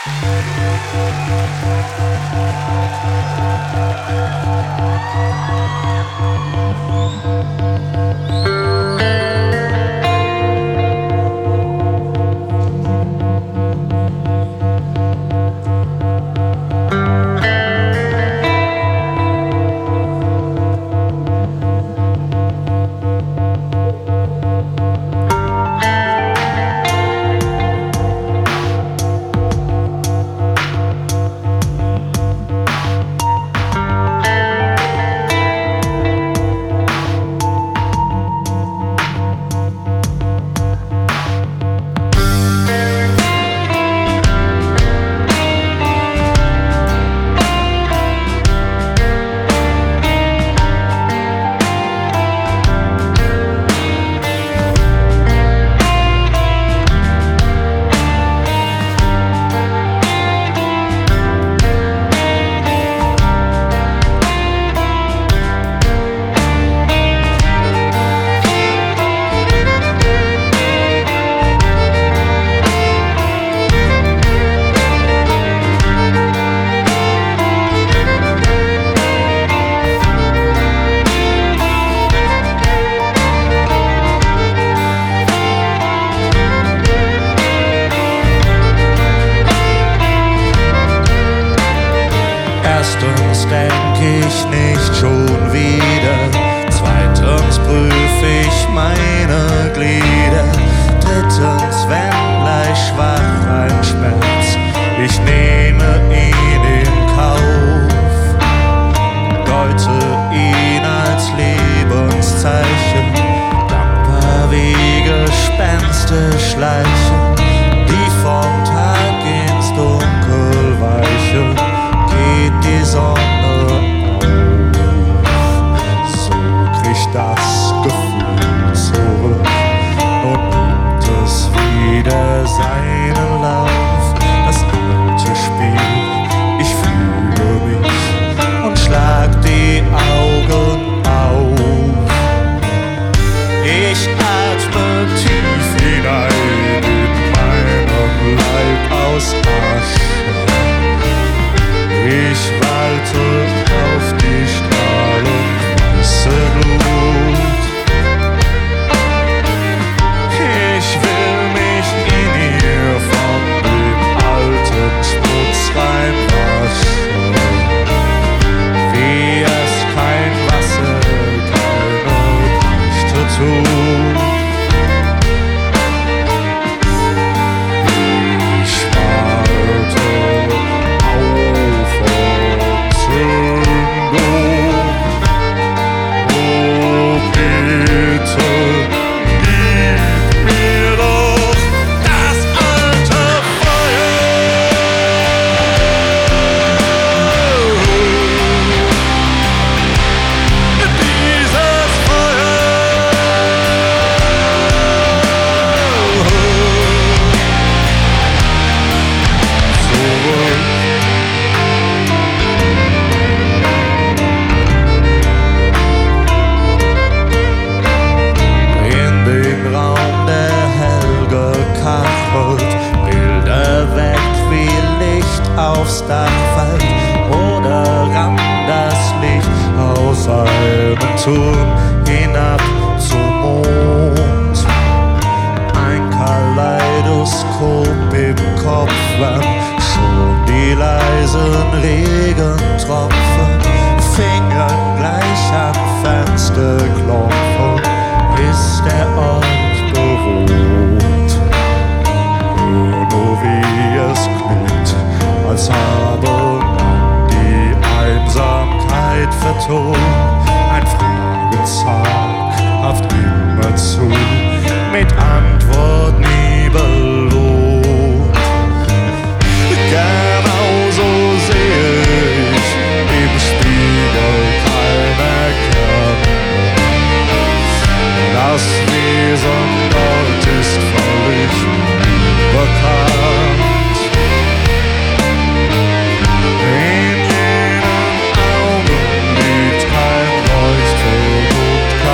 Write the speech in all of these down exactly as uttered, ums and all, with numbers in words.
Erstens denk ich nicht schon wieder, zweitens prüf ich meine Glieder, drittens, wenn gleich schwach ein Schmerz, ich nehme ihn in Kauf, deute ihn als Lebenszeichen, dankbar wie Gespenster schleichen, die vom Tag ins Dunkel weichen. Geht die Sonne auf, so kriegt das Gefühl zurück und nimmt es wieder seinen Lauf. Das alte Spiel, ich fühle mich und schlag die Augen auf. Ich atme tief hinein in meinem Leib aus Asche. Ich walte auf die Strahlen weiße Glut. Ich will mich in ihr von dem alten Schmutz reinwaschen, wie es kein Wasser, keine Beichte tut. Aufs Dach fällt oder rammt das Licht aus einem Turm hinab zum Mond. Ein Kaleidoskop im Kopf, wenn schon die leisen Regentropfen fingern gleich am Fenster klopfen, ist der Ort bewohnt. Nur wie es klingt, als habe man die Einsamkeit vertont. Ein Fragezeichen haft immer zu, mit Antwort nie belohnt. Genauso sehe ich im Spiegel kein Erkennen. Das Wesen dort ist völlig bekannt. In jenen Augen liegt kein Leuchtturm und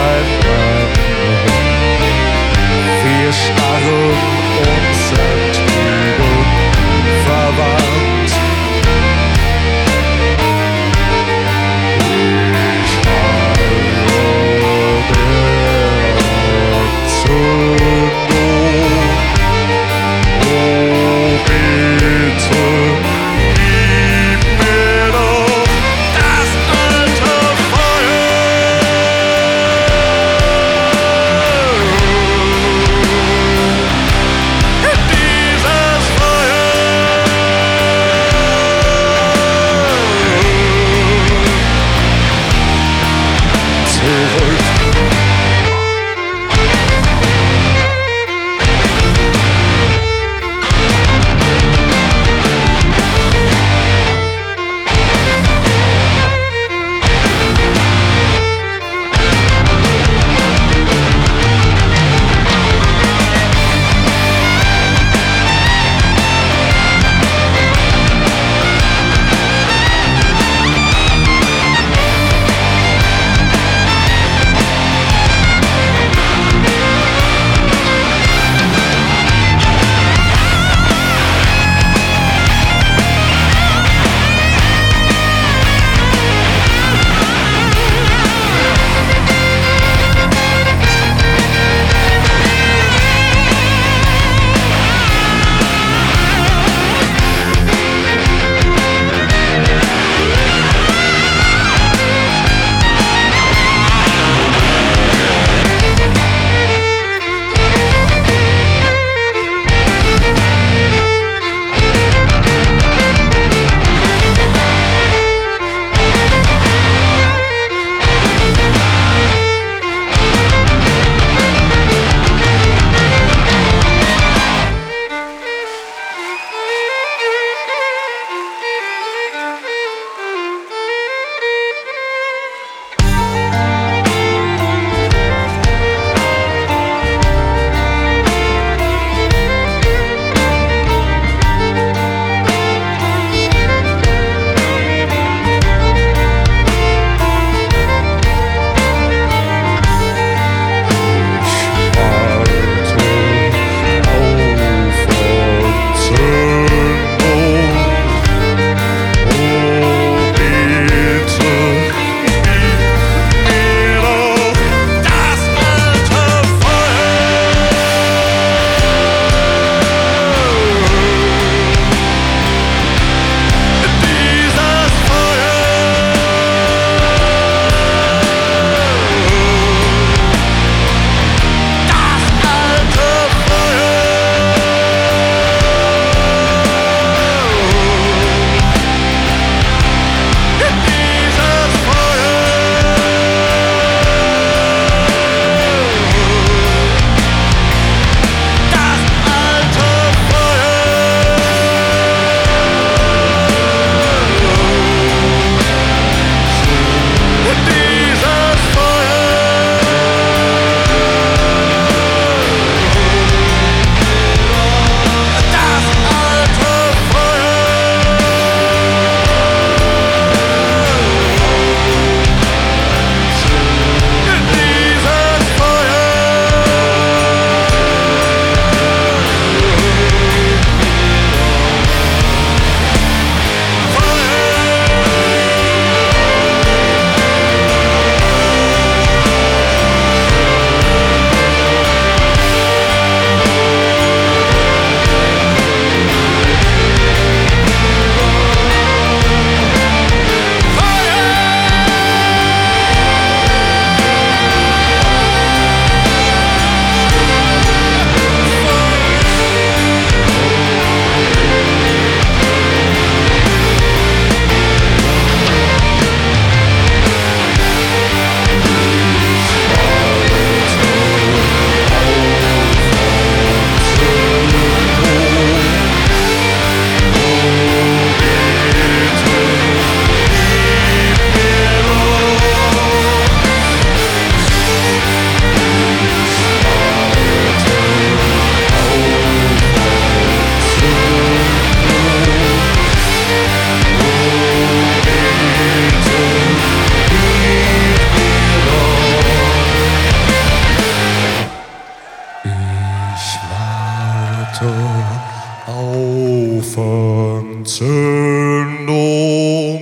Entzündung.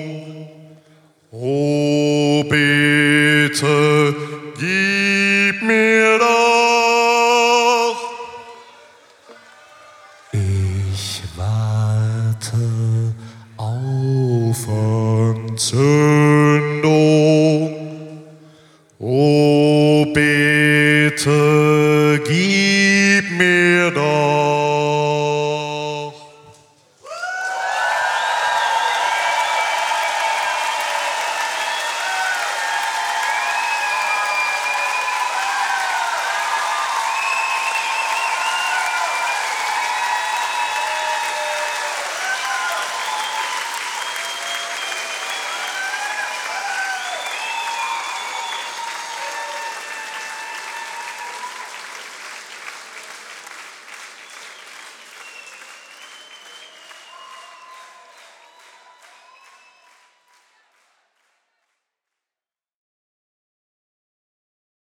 O bitte, gib mir doch. Ich warte auf Entzündung.